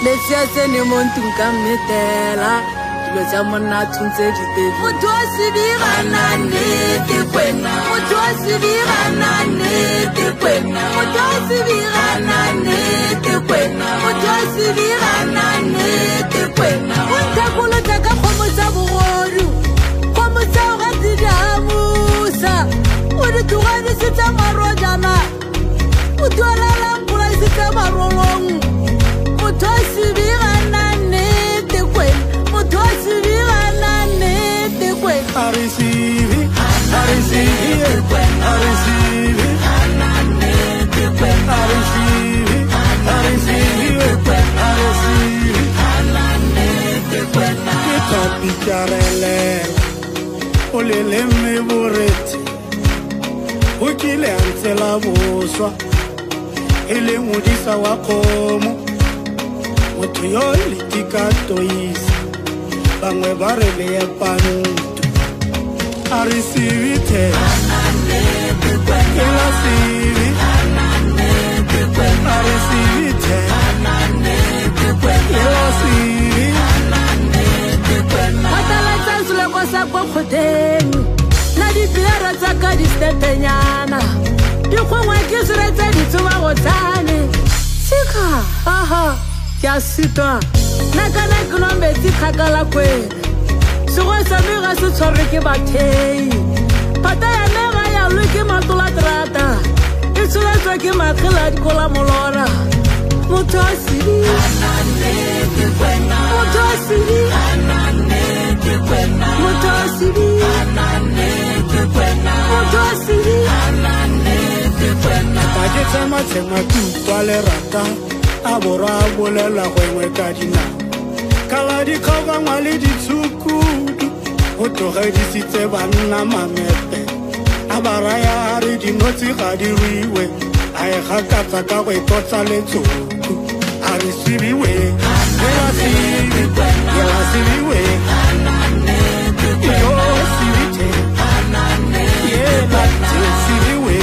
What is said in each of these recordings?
Mesiase ni muntu nkametela dilo tsa monna thuntse ditedi motho a se dira nnete kwena motho a se dira nnete kwena motho a se dira nnete kwena motho a se dira nnete kwena o ntakolo tsa ka kgomo tsa bogoro kgomo tsa ga di damusa o di tugane se tsa marojana o tualala mpula se tsa marolong motho a se dira nnete kwena motho a se dira nnete kwena I receive it, I receive it, I receive it, I receive it, I receive it, I receive it. Kita pitarele, olele me borete, ukile antela boswa, ele mudisa wakomo, motho yo litika toisa, bangwe barele ya panu. I receive it, I receive it, I receive it, Patala tsansule kwa sa kwa khoteng na di pera tsa ka di stetenyana di khongwe ke siretse di tsuba go tsane sika aha ya sitwa na kana kunombe tsi khakala kwena Sego sa me ga se tshware ke bathei Pata ya me ga ya lwe ke matola trata E tsholatswa ke makgela dikola molora Motho a sedi Motho a sedi Motho a sedi Motho a sedi Ka tsema tutwa le rata A borwa a bolela gwengwe ka dinao Kala di kgoba ngwale di tsukudu O togedisitse banna mamepe A baraya a re dinotsi ga di ruiwe A e gakatsa ka go ikotsa letsoku A re sibiwe Ela sibi Ela sibiwe Yo sibite Ela sibiwe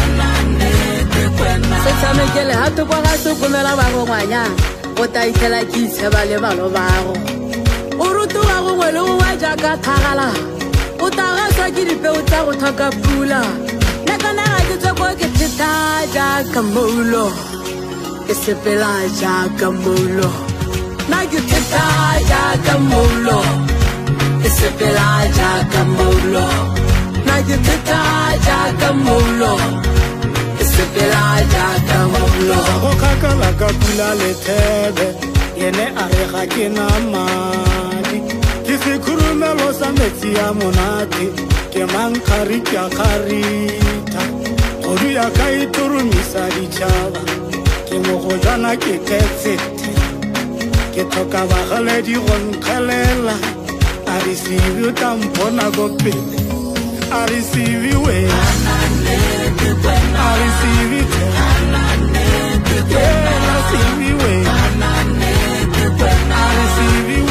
Se tsamekele hato kwa ga sokomela ba go ngwanya O ta itela ke itsheba le balo bago O rutu wa go ngwe le go wa jaaka thagala O ta gaswa ke dipeo tsa go thoka pula Le kana ga ke tswa ke theta jaaka moulo Ke sepela jaaka moulo Na ke theta jaaka moulo Ke sepela jaaka moulo Na ke theta jaaka moulo Sepela jaaka moulo Go kakala ka pula le thebe Yene a re ga ke na madi Ke se khurumelo sa metsi ya monate Ke mankgari ke a kgarita Godu ya ka iturumisa ditšhaba Ke mogojana ke ketsete Ke tlhoka bagaledi go nkgelela A receive you tampona go pele A receive you I receive it. Yeah, I receive you. I receive you.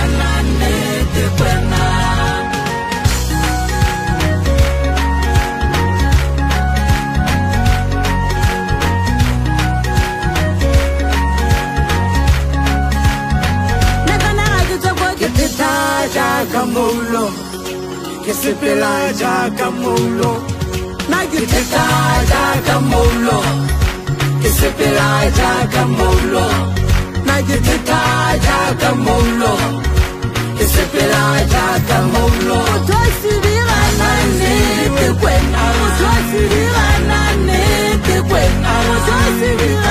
Que se pela jaaka moulo Na ke theta jaaka moulo Ke se pela jaaka moulo Na ke theta jaaka moulo Ke se pela jaaka moulo Motho a se dira nnete kwena Motho a se dira nnete kwena Motho a se dira